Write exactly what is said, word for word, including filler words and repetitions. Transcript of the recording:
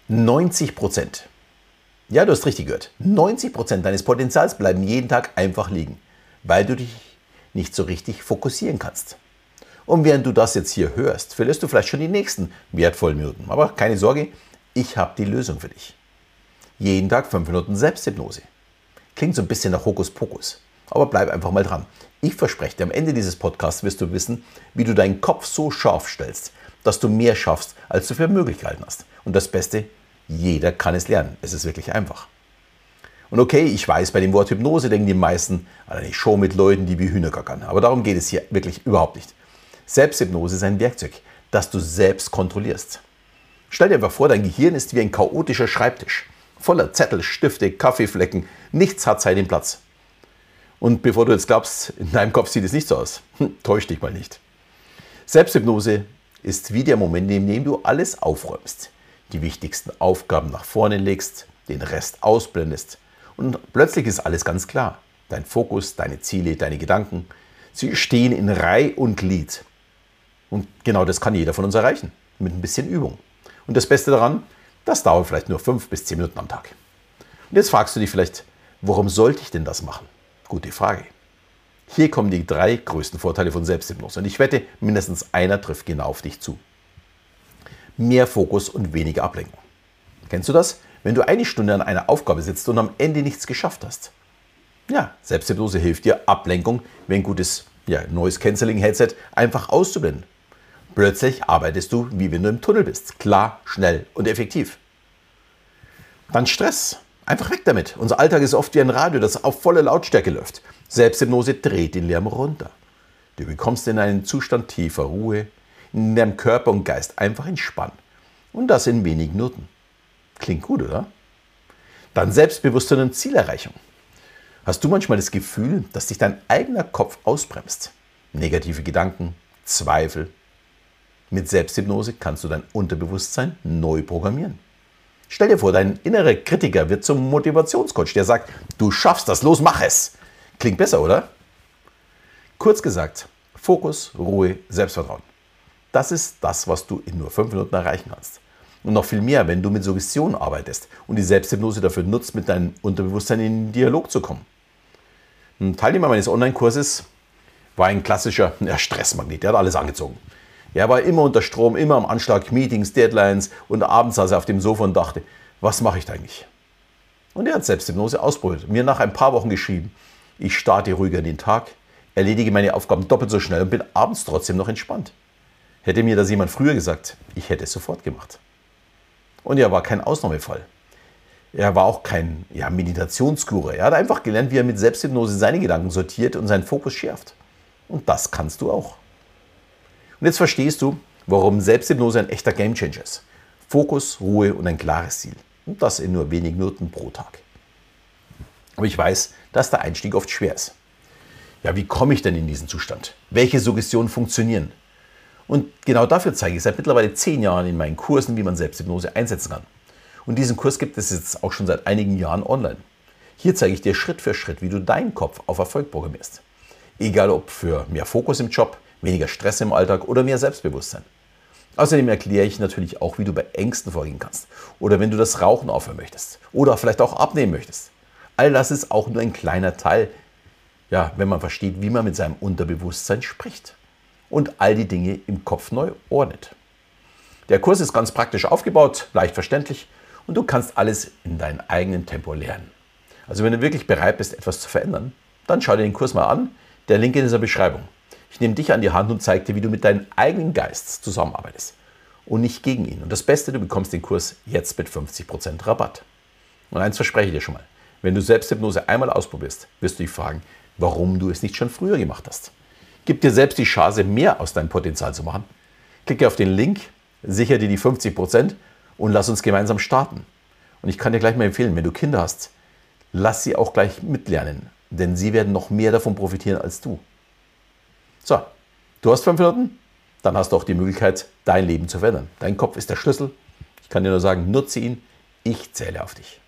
neunzig Prozent, ja, du hast richtig gehört, neunzig Prozent deines Potenzials bleiben jeden Tag einfach liegen, weil du dich nicht so richtig fokussieren kannst. Und während du das jetzt hier hörst, verlierst du vielleicht schon die nächsten wertvollen Minuten. Aber keine Sorge, ich habe die Lösung für dich. Jeden Tag fünf Minuten Selbsthypnose. Klingt so ein bisschen nach Hokuspokus, aber bleib einfach mal dran. Ich verspreche dir, am Ende dieses Podcasts wirst du wissen, wie du deinen Kopf so scharf stellst, dass du mehr schaffst, als du für möglich gehalten hast. Und das Beste, jeder kann es lernen. Es ist wirklich einfach. Und okay, ich weiß, bei dem Wort Hypnose denken die meisten an eine Show mit Leuten, die wie Hühner gackern. Aber darum geht es hier wirklich überhaupt nicht. Selbsthypnose ist ein Werkzeug, das du selbst kontrollierst. Stell dir einfach vor, dein Gehirn ist wie ein chaotischer Schreibtisch. Voller Zettel, Stifte, Kaffeeflecken. Nichts hat seinen Platz. Und bevor du jetzt glaubst, in deinem Kopf sieht es nicht so aus, hm, täusch dich mal nicht. Selbsthypnose ist wie der Moment, in dem du alles aufräumst. Die wichtigsten Aufgaben nach vorne legst, den Rest ausblendest. Und plötzlich ist alles ganz klar. Dein Fokus, deine Ziele, deine Gedanken, sie stehen in Reih und Glied. Und genau das kann jeder von uns erreichen, mit ein bisschen Übung. Und das Beste daran, das dauert vielleicht nur fünf bis zehn Minuten am Tag. Und jetzt fragst du dich vielleicht, warum sollte ich denn das machen? Gute Frage. Hier kommen die drei größten Vorteile von Selbsthypnose. Und ich wette, mindestens einer trifft genau auf dich zu. Mehr Fokus und weniger Ablenkung. Kennst du das? Wenn du eine Stunde an einer Aufgabe sitzt und am Ende nichts geschafft hast. Ja, Selbsthypnose hilft dir, Ablenkung wie ein gutes ja, Noise Cancelling Headset einfach auszublenden. Plötzlich arbeitest du, wie wenn du im Tunnel bist. Klar, schnell und effektiv. Dann Stress. Einfach weg damit. Unser Alltag ist oft wie ein Radio, das auf volle Lautstärke läuft. Selbsthypnose dreht den Lärm runter. Du bekommst in einen Zustand tiefer Ruhe, in deinem Körper und Geist einfach entspannen. Und das in wenigen Minuten. Klingt gut, oder? Dann Selbstbewusstsein und Zielerreichung. Hast du manchmal das Gefühl, dass dich dein eigener Kopf ausbremst? Negative Gedanken, Zweifel. Mit Selbsthypnose kannst du dein Unterbewusstsein neu programmieren. Stell dir vor, dein innerer Kritiker wird zum Motivationscoach, der sagt, du schaffst das, los, mach es. Klingt besser, oder? Kurz gesagt, Fokus, Ruhe, Selbstvertrauen. Das ist das, was du in nur fünf Minuten erreichen kannst. Und noch viel mehr, wenn du mit Suggestion arbeitest und die Selbsthypnose dafür nutzt, mit deinem Unterbewusstsein in den Dialog zu kommen. Ein Teilnehmer meines Online-Kurses war ein klassischer ja, Stressmagnet, der hat alles angezogen. Er war immer unter Strom, immer am Anschlag, Meetings, Deadlines und abends saß er auf dem Sofa und dachte, was mache ich da eigentlich? Und er hat Selbsthypnose ausprobiert. Mir nach ein paar Wochen geschrieben, ich starte ruhiger in den Tag, erledige meine Aufgaben doppelt so schnell und bin abends trotzdem noch entspannt. Hätte mir das jemand früher gesagt, ich hätte es sofort gemacht. Und er war kein Ausnahmefall. Er war auch kein ja, Meditationsguru. Er hat einfach gelernt, wie er mit Selbsthypnose seine Gedanken sortiert und seinen Fokus schärft. Und das kannst du auch. Und jetzt verstehst du, warum Selbsthypnose ein echter Gamechanger ist. Fokus, Ruhe und ein klares Ziel. Und das in nur wenigen Minuten pro Tag. Aber ich weiß, dass der Einstieg oft schwer ist. Ja, wie komme ich denn in diesen Zustand? Welche Suggestionen funktionieren? Und genau dafür zeige ich seit mittlerweile zehn Jahren in meinen Kursen, wie man Selbsthypnose einsetzen kann. Und diesen Kurs gibt es jetzt auch schon seit einigen Jahren online. Hier zeige ich dir Schritt für Schritt, wie du deinen Kopf auf Erfolg programmierst. Egal ob für mehr Fokus im Job, weniger Stress im Alltag oder mehr Selbstbewusstsein. Außerdem erkläre ich natürlich auch, wie du bei Ängsten vorgehen kannst. Oder wenn du das Rauchen aufhören möchtest. Oder vielleicht auch abnehmen möchtest. All das ist auch nur ein kleiner Teil, ja, wenn man versteht, wie man mit seinem Unterbewusstsein spricht. Und all die Dinge im Kopf neu ordnet. Der Kurs ist ganz praktisch aufgebaut, leicht verständlich und du kannst alles in deinem eigenen Tempo lernen. Also wenn du wirklich bereit bist, etwas zu verändern, dann schau dir den Kurs mal an. Der Link in dieser Beschreibung. Ich nehme dich an die Hand und zeige dir, wie du mit deinem eigenen Geist zusammenarbeitest und nicht gegen ihn. Und das Beste, du bekommst den Kurs jetzt mit fünfzig Prozent Rabatt. Und eins verspreche ich dir schon mal, wenn du Selbsthypnose einmal ausprobierst, wirst du dich fragen, warum du es nicht schon früher gemacht hast. Gib dir selbst die Chance, mehr aus deinem Potenzial zu machen. Klicke auf den Link, sichere dir die fünfzig Prozent und lass uns gemeinsam starten. Und ich kann dir gleich mal empfehlen, wenn du Kinder hast, lass sie auch gleich mitlernen, denn sie werden noch mehr davon profitieren als du. So, du hast fünf Minuten, dann hast du auch die Möglichkeit, dein Leben zu verändern. Dein Kopf ist der Schlüssel. Ich kann dir nur sagen, nutze ihn. Ich zähle auf dich.